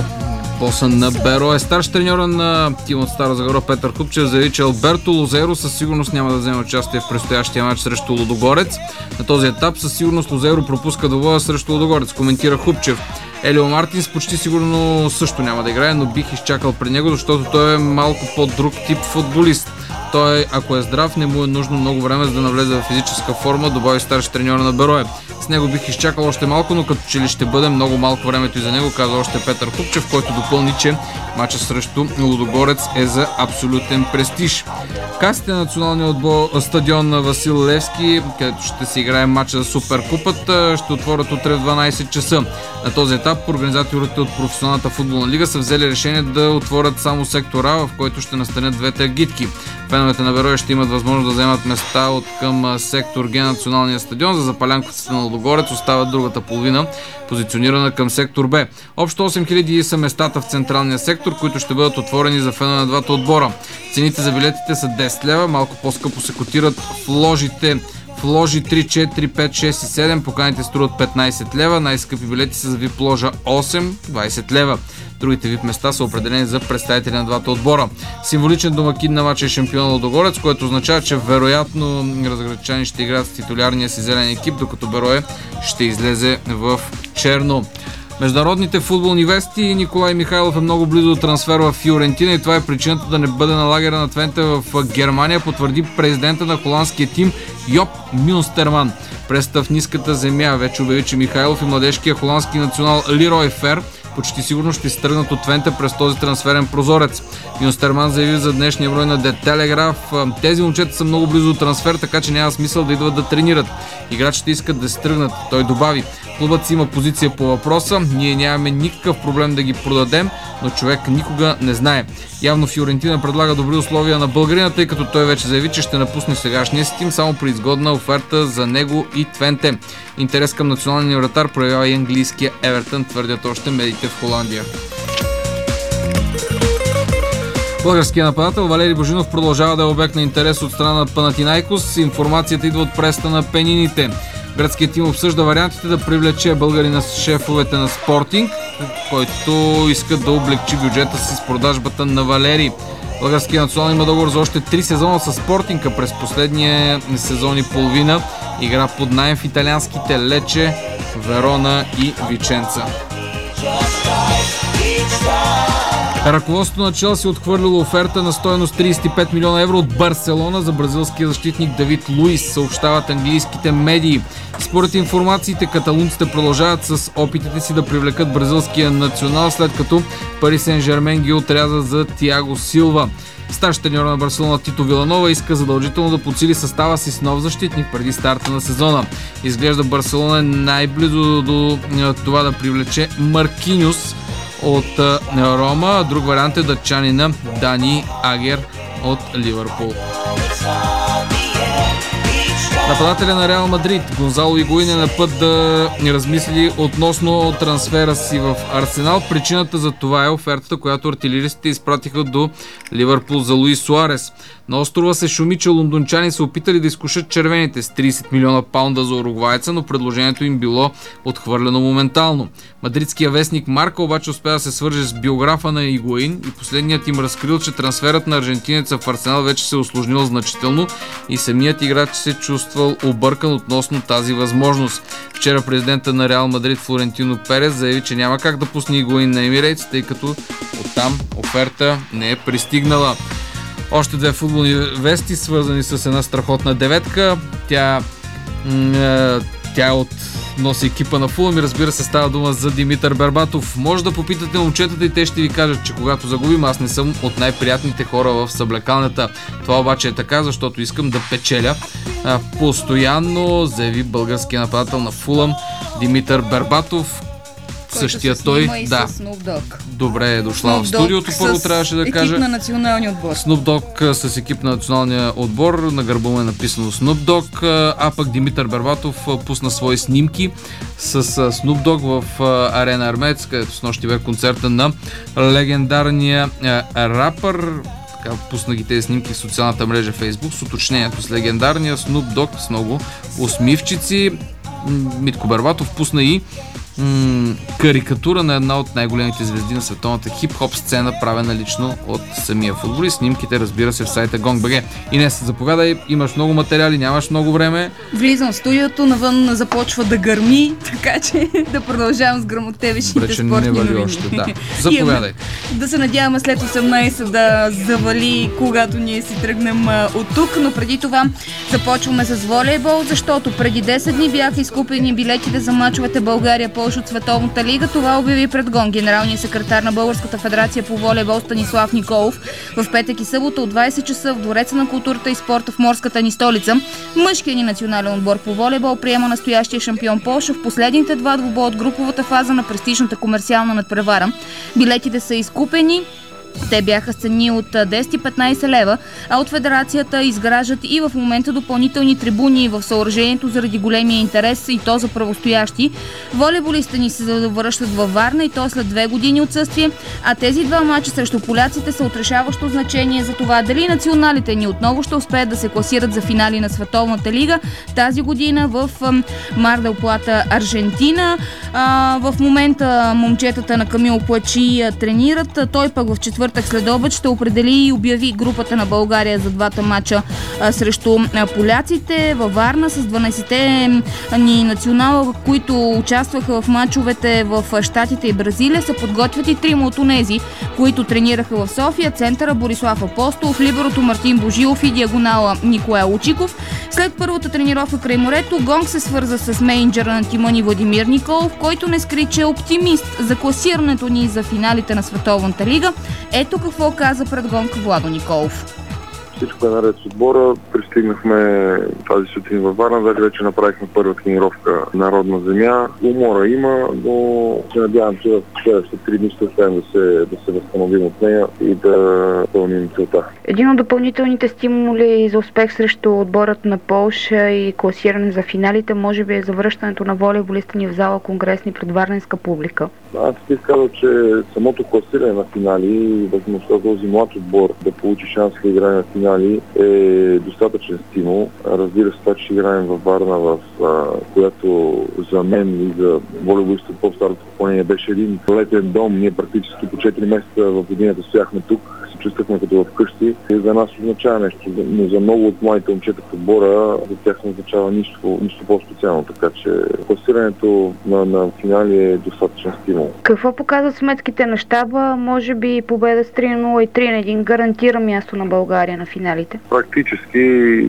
боса на Берое. Старш треньора на тим от Стара Загора Петър Хупчев заяви, че Алберто Лозеро със сигурност няма да вземе участие в предстоящия матч срещу Лудогорец. На този етап със сигурност Лозеро пропуска двубоя срещу Лудогорец, коментира Хупчев. Елио Мартинс почти сигурно също няма да играе, но бих изчакал при него, защото той е малко по-друг тип футболист. Той, ако е здрав, не му е нужно много време, за да навлезе в физическа форма, добави старши треньора на Берое. С него бих изчакал още малко, но като че ли ще бъде много малко времето и за него, каза още Петър Хупчев, който допълни, че мачът срещу Лудогорец е за абсолютен престиж. Касите на националния отбор стадион на Васил Левски, където ще се играе матча за Суперкупата, ще отворят утре в дванайсет часа. На този етап организаторите от професионалната футболна лига са взели решение да отворят само сектора, в който ще настанят двете агитки. Феновете на Берое ще имат възможност да вземат места от към сектор Г на националния стадион. За запалянковците на Лудогорец остават другата половина, позиционирана към сектор Б. Общо осем хиляди са местата в централния сектор, които ще бъдат отворени за фенове на двата отбора. Цените за билетите са десет лева, малко по-скъпо се котират в ложите. В ложи три, четири, пет, шест и седем поканите струват петнайсет лева, най-скъпи билети са за вип ложа осем, двайсет лева. Другите вип места са определени за представители на двата отбора. Символичен домакин на матча е шампион Лудогорец, което означава, че вероятно разградчани ще играят с титулярния си зелен екип, докато Берое ще излезе в черно. Международните футболни вести. Николай Михайлов е много близо до трансфер в Фиорентина и това е причината да не бъде на лагера на Твенте в Германия, потвърди президента на холандския тим Йоп Мюнстерман. Престъв ниската земя вече обяви, че Михайлов и младежкия холандски национал Лерой Фер почти сигурно ще изтръгнат от Твенте през този трансферен прозорец. Мюнстерман заяви за днешния брой на The Telegraph: тези момчета са много близо до трансфер, така че няма смисъл да идват да тренират. Играчите искат да се тръгнат. Той добави: клубът си има позиция по въпроса, ние нямаме никакъв проблем да ги продадем, но човек никога не знае. Явно Фиорентина предлага добри условия на българина, тъй като той вече заяви, че ще напусне сегашния си тим само при изгодна оферта за него и Твенте. Интерес към националния вратар проявява и английския Евертън, твърдят още медиите в Холандия. Българският нападател Валери Божинов продължава да е обект на интерес от страна на Панатинайкос. Информацията идва от преста на Пенините. Гръцкият тим обсъжда вариантите да привлече българина с шефовете на Спортинг, който иска да облегчи бюджета си с продажбата на Валери. Българският национал има договор за още три сезона с Спортинг, а през последния сезон и половина игра под наем в италианските Лече, Верона и Виченца. Ръководството на Челси отхвърлило оферта на стойност трийсет и пет милиона евро от Барселона за бразилския защитник Давид Луис, съобщават английските медии. Според информациите, каталунците продължават с опитите си да привлекат бразилския национал, след като Пари Сен-Жермен ги отряза за Тиаго Силва. Старши треньор на Барселона Тито Виланова иска задължително да подсили състава си с нов защитник преди старта на сезона. Изглежда Барселона е най-близо до това да привлече Маркиньос от Рома. Друг вариант е датчанина Дани Агер от Ливърпул. Нападателя на Реал Мадрид Гонзало Игуин е на път да размисли относно трансфера си в Арсенал. Причината за това е офертата, която артилеристите изпратиха до Ливърпул за Луис Суарес. На острова се шуми, че лондончани са опитали да изкушат червените с трийсет милиона паунда за уругвайца, но предложението им било отхвърлено моментално. Мадридския вестник Марка обаче успя да се свърже с биографа на Игуин и последният им разкрил, че трансферът на аржентинеца в Арсенал вече се е усложнил значително и самият играч се чувствал объркан относно тази възможност. Вчера президента на Реал Мадрид Флорентино Перес заяви, че няма как да пусне Игуин на Емирейтс, тъй като оттам оферта не е пристигнала. Още две футболни вести, свързани с една страхотна деветка. Тя м- Тя е от носи екипа на Фулъм и разбира се става дума за Димитър Бербатов. Може да попитате момчетата и те ще ви кажат, че когато загубим, аз не съм от най-приятните хора в съблекалната. Това обаче е така, защото искам да печеля а, постоянно, заяви българския нападател на Фулъм Димитър Бербатов. Същия той, да. Добре е дошла в студиото, първо трябваше да кажа. Екип на националния отбор. Snoop Dogg с екип на националния отбор, на гърба му е написано Snoop Dogg, а пък Димитър Бербатов пусна свои снимки с Snoop Dogg в Арена Армеец, където с нощи бе концерта на легендарния рапър. Така, пусна ги тези снимки в социалната мрежа Facebook с уточнението с легендарния Snoop Dogg с много усмивчици. Митко Бербатов пусна и м- карикатура на една от най-големите звезди на световната хип-хоп сцена, правена лично от самия футболист. Снимките, разбира се, в сайта Gong.bg. Инес, заповядай, имаш много материали, нямаш много време. Влизам в студиото, навън започва да гърми, така че да продължавам с гръмотевичните спортни новини. Още, да. Заповядай. Да се надяваме след осемнайсет да завали, когато ние си тръгнем а, от тук, но преди това започваме с волейбол, защото преди десет дни бяха изкупени билетите за мачовете България-Полша от Световната лига. Това обяви пред Гон генералният секретар на Българската федерация по волейбол Станислав Николов. В петък и събота от двайсет часа в Двореца на културата и спорта в морската ни столица мъжкият ни национален отбор по волейбол приема настоящия шампион Полша в последните два двубоя от груповата фаза на престижната комерциална надпревара. Билетите са изкупени. Те бяха с цени от десет и петнайсет лева, а от федерацията изграждат и в момента допълнителни трибуни в съоръжението заради големия интерес и то за правостоящи. Волейболистите ни се завръщат във Варна и то след две години отсъствие, а тези два мача срещу поляците са от решаващо значение за това дали националите ни отново ще успеят да се класират за финали на Световната лига тази година в Мар дел Плата, Аржентина. А, в момента момчетата на Камил Плачи тренират, той пък в четвъртък след обед ще определи и обяви групата на България за двата мача а, срещу а, поляците във Варна с дванайсетте ни национала, които участваха в мачовете в Щатите и Бразилия. Се подготвят и трима от онези, които тренираха в София: центъра Борислав Апостолов, либерото Мартин Божилов и диагонала Николай Лучиков. След първата тренировка край морето, Гонг се свърза с мениджъра на тима ни Владимир Николов, който не скри, че е оптимист за класирането ни за финалите на Световната лига. Ето какво каза пред Гонг Владо Николов. Всичко е наред с отбора. Пристигнахме тази сутрин във Варна, даже вече направихме първа тренировка на родна земя. Умора има, но се надявам, че в следващите три дни ще успеем да се, да се възстановим от нея и да пълним целта. Един от допълнителните стимули за успех срещу отборът на Полша и класиране за финалите може би е завръщането на волейболиста ни в зала конгресни пред варненска публика. Аз бих казал, че самото класиране на финали и възможността този млад отбор да получи шанс да играе на финали е достатъчен стимул. Разбира се, това, че играем във Варна, в а, която за мен и за волейболистите от по-старото поколение беше един летен дом. Ние практически по четири месеца в годината стояхме тук, се чувствахме като вкъщи. И за нас означава нещо, но за много от моите момчета в отбора за тях не означава нищо, нищо по-специално, така че класирането на, на финали е достатъчен стимул. Какво показват сметките на щаба? Може би победа с три нула и три на един гарантира място на България на финалите? Практически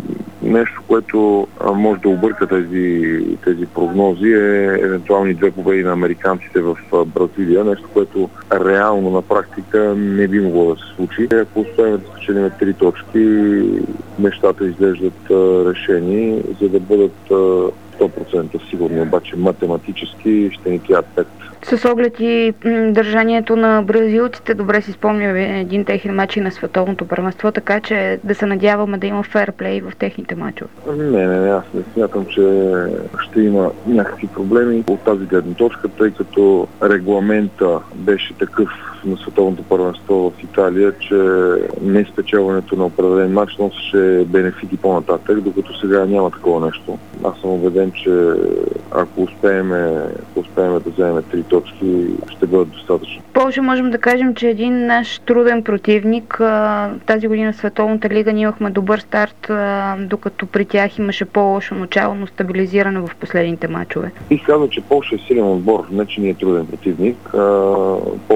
нещо, което може да обърка тези, тези прогнози е евентуални две победи на американците в Бразилия, нещо, което реално на практика не би могло да се случи. Ако успеем да спечелим три точки, нещата изглеждат решени, за да бъдат сто процента сигурни, обаче математически ще ни трябва пет. С оглед и м, държанието на бразилците, добре си спомням един техен матч на световното първенство, така че да се надяваме да има фейрплей в техните матчове. Не, не, не, аз не смятам, че ще има някакви проблеми от тази гледна точка, тъй като регламента беше такъв на световното първенство в Италия, че не спечелването на определен матч носеше бенефити по-нататък, докато сега няма такова нещо. Аз съм убеден, че ако успеем, ако успеем да вземем три точки, ще бъдат достатъчно. Полша можем да кажем, че един наш труден противник. Тази година в Световната лига ние имахме добър старт, докато при тях имаше по-лошо начало, но стабилизиране в последните мачове. Бих казал, че Полша е силен отбор, не че ни е труден противник. Полша е отбор,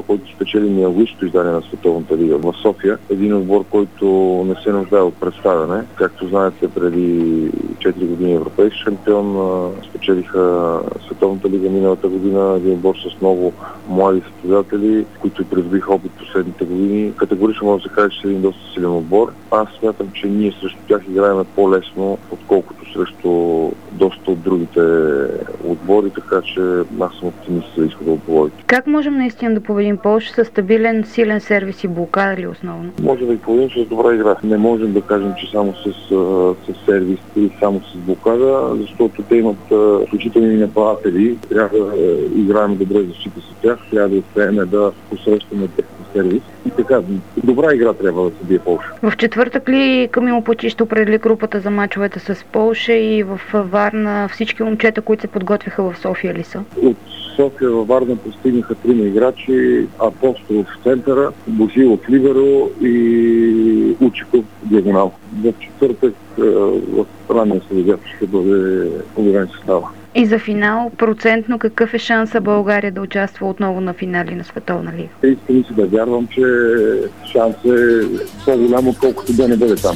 отбор, който спечели неогличното издание на Световната лига в София. Един отбор, който не се нуждае от представяне. Както знаете, преди четири години европейски шампион, спечелиха Световната лига миналата година. Един отбор с много млади състезатели, които придобиха опит последните години. Категорично може да се каже, че е един доста силен отбор. Аз смятам, че ние срещу тях играем по-лесно, отколкото срещу доста от другите отбори, така че аз съм оптимист за изхода от двойки. Как можем наистина да победим Полша с стабилен, силен сервис и блокада ли основно? Може да ги победим с добра игра. Не можем да кажем, че само с, с сервис или само с блокада, защото те имат включителни нападатели. Трябва да играем добре защита с тях, трябва да успеем да посрещаме техния сервис. И така, добра игра трябва да се бие Полша. В четвъртък ли Камило Пъти ще определи групата за мачовете с Полша и в Варна всички момчета, които се подготвиха в София ли са? От София във Варна пристигнаха трима играчи: Апостолов в центъра, Божилов в либеро и Учиков в диагонал. В четвъртък в ранния следят ще бъде обявен състава. И за финал, процентно какъв е шанса България да участва отново на финали на Световна лига? Искам си да вярвам, че шанс е по-голям, отколкото да не бъде там.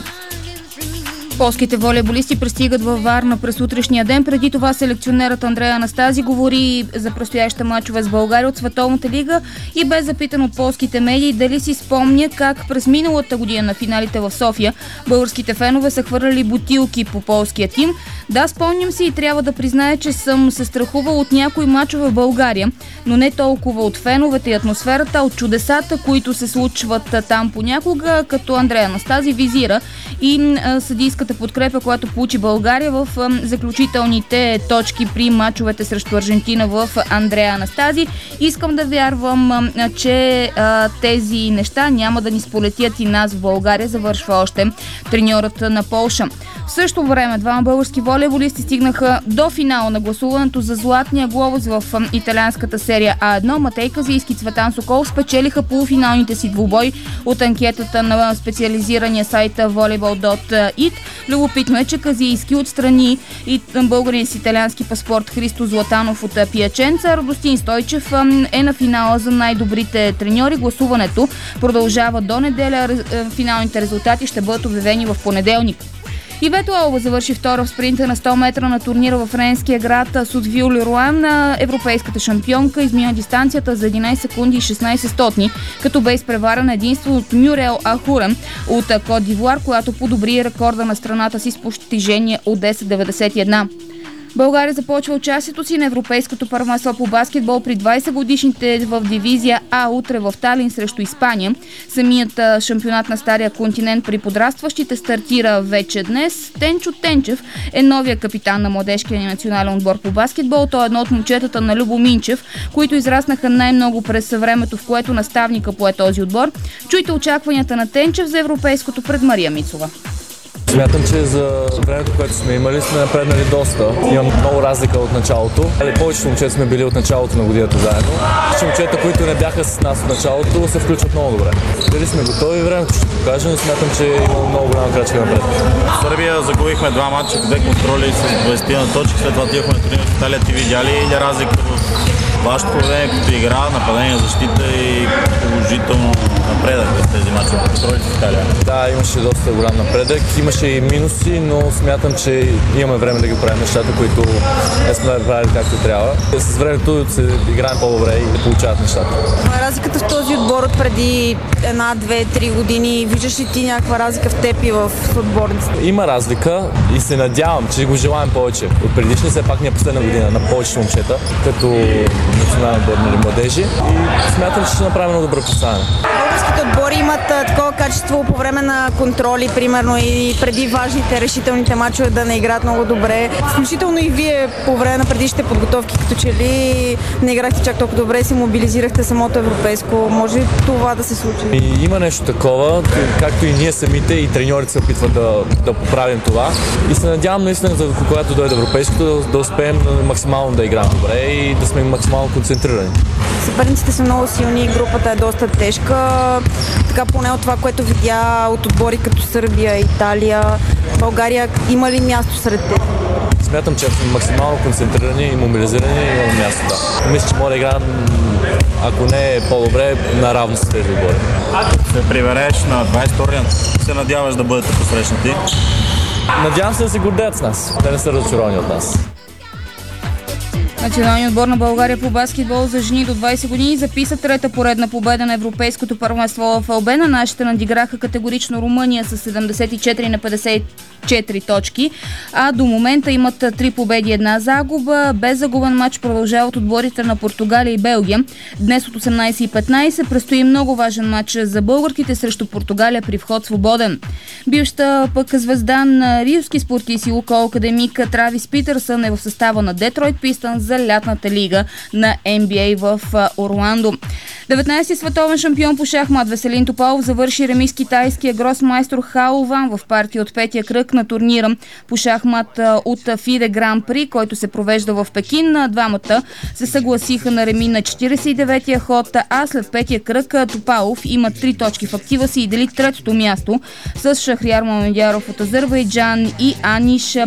Полските волейболисти пристигат във Варна през утрешния ден. Преди това селекционерът Андрея Анастази говори за предстоящите мачове с България от Световната лига и бе запитан от полските медии дали си спомня как през миналата година на финалите в София българските фенове са хвърляли бутилки по полския тим. Да, спомням си и трябва да призная, че съм се страхувал от някои мачове в България, но не толкова от феновете и атмосферата, от чудесата, които се случват там понякога, като Андрея Анастази визира и съдийската подкрепа, която получи България в заключителните точки при мачовете срещу Аржентина в Андрея Анастази. Искам да вярвам, че тези неща няма да ни сполетят и нас в България, завършва още треньорът на Полша. В същото време двама български волейболисти стигнаха до финала на гласуването за златния глобус в италианската серия А едно. Матей Казийски и Цветан Соколов спечелиха полуфиналните си двубой от анкетата на специализирания сайт волейбол точка ит. Любопитно е, че Казийски отстрани и българин с италиански паспорт Христо Златанов от Пияченца. Радостин Стойчев е на финала за най-добрите треньори. Гласуването продължава до неделя. Финалните резултати ще бъдат обявени в понеделник. Ивето Алова завърши втора в спринта на сто метра на турнира в френския град Судвил Леруан. Европейската шампионка измина дистанцията за единайсет секунди и шестнайсет стотни, като бе изпреварена единство от Мюрел Ахурен от Кот д'Ивуар, която подобри рекорда на страната си с постижение от десет деветдесет и едно. България започва участието си на Европейското първенство по баскетбол при двайсет годишните в дивизия А утре в Талин срещу Испания. Самият шампионат на Стария континент при подрастващите стартира вече днес. Тенчо Тенчев е новия капитан на младежкия национален отбор по баскетбол. Той е едно от момчетата на Любо Минчев, които израснаха най-много през времето, в което наставника пое този отбор. Чуйте очакванията на Тенчев за европейското пред Мария Мицова. Смятам, че за времето, което сме имали, сме напреднали доста. Имам много разлика от началото. Повечето момчета сме били от началото на годината заедно. Момчета, които не бяха с нас от началото, се включват много добре. Дали сме готови, времето ще покажа, но смятам, че има много голяма крачка напред. В Сърбия загубихме два матча, две контроли с двайсет на точки, след това отидохме на турнир в Италия. Ти видяли ли разлика в вашето поведение като игра, нападение, защита и положително напредък в тези мачове контроли в Италия? Да, имаше доста голям напредък. Имаше и минуси, но смятам, че имаме време да ги правим нещата, които не сме правили както трябва. С времето се играем по-добре и да получават нещата. Разликата в този отбор от преди една, две, три години, виждаш ли ти някаква разлика в теб и в отборниците? Има разлика и се надявам, че го желаем повече. От предишни, все пак ни е последна година на повечето момчета, като национален отбор на младежи, и смятам, че ще направим много добро представяне. Българските отбори имат такова качество по време на контроли, примерно, и преди важните решителните мачове да не играят много добре. Включително и вие по време на предишните подготовки, като че ли не играхте чак толкова добре, си мобилизирахте самото европейско. Може ли това да се случи? И има нещо такова, както и ние самите и треньорите се опитват да, да поправим това. И се надявам наистина, когато дойде европейското, да, да успеем максимално да играем добре и да сме максимално концентрирани. Съперниците са много силни, групата е доста тежка. Така поне от това, което видя от отбори като Сърбия, Италия, България, има ли място сред те? Смятам, че сме максимално концентрирани и мобилизирани и имаме място, да. Мисля, че може да играем ако не е по-добре, наравно с тези отбори. Се прибереш на двайсет и втори, се надяваш да бъдете посрещнати. Надявам се да се гордеят с нас, те не са разочаровани от нас. Националният отбор на България по баскетбол за жени до двайсет години записа трета поредна победа на Европейското първенство в Албена. Нашите надиграха категорично Румъния с седемдесет и четири на петдесет и четири точки, а до момента имат три победи и една загуба. Без загубен матч продължават отборите на Португалия и Белгия. Днес от осемнайсет и петнайсет предстои много важен матч за българките срещу Португалия при вход свободен. Бившата пък звезда на риоски спортист и локал академик Травис Питърсън е в състава на Детройт Пистънс за лятната лига на Ен Би Ей в Орландо. деветнайсети световен шампион по шахмат Веселин Топалов завърши ремис с китайския гросмайстор Хао Ван в партия от петия кръг на турнира по шахмат от Фиде Гран При, който се провежда в Пекин. Двамата се съгласиха на реми на четирийсет и деветия ход, а след петия кръг Топалов има три точки в актива си и дели третото място с Шахрияр Мамедяров от Азербайджан и Аниш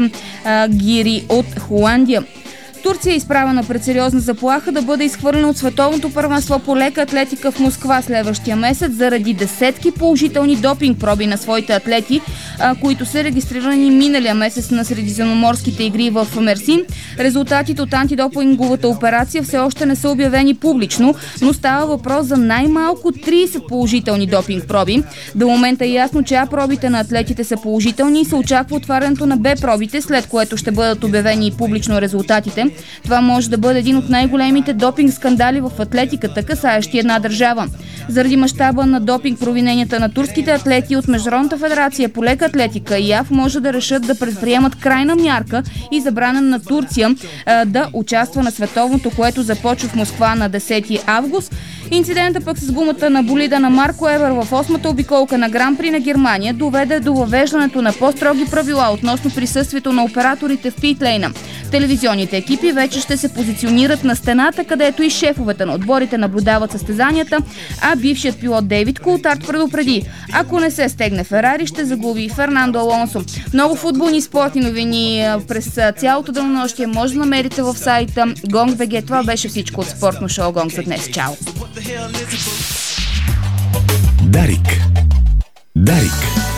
Гири от Холандия. Турция е изправена пред сериозна заплаха да бъде изхвърлена от световното първенство по лека атлетика в Москва следващия месец заради десетки положителни допинг проби на своите атлети, които са регистрирани миналия месец на средиземноморските игри в Мерсин. Резултатите от антидопинговата операция все още не са обявени публично, но става въпрос за най-малко трийсет положителни допинг проби. До момента е ясно, че А пробите на атлетите са положителни и се очаква отварянето на Б пробите, след което ще бъдат обявени и публично резултатите. Това може да бъде един от най-големите допинг скандали в атлетиката, касаещи една държава. Заради мащаба на допинг провиненията на турските атлети от Международната федерация по лека атлетика и АФ може да решат да предприемат крайна мярка и забрана на Турция а, да участва на световното, което започва в Москва на десети август. Инцидента пък с гумата на болида на Марко Ебер в осмата обиколка на Гран При на Германия доведе до въвеждането на по-строги правила относно присъствието на операторите в питлейна. Телевизионните екипи вече ще се позиционират на стената, където и шефовете на отборите наблюдават състезанията, а бившият пилот Дейвид Култарт предупреди: ако не се стегне Ферари, ще загуби Фернандо Алонсо. Много футболни и спортни новини през цялото денонощие може да намерите в сайта Гонг точка би джи. Това беше всичко от спортно шоу Гонг за днес. Чао! Дарик. Дарик.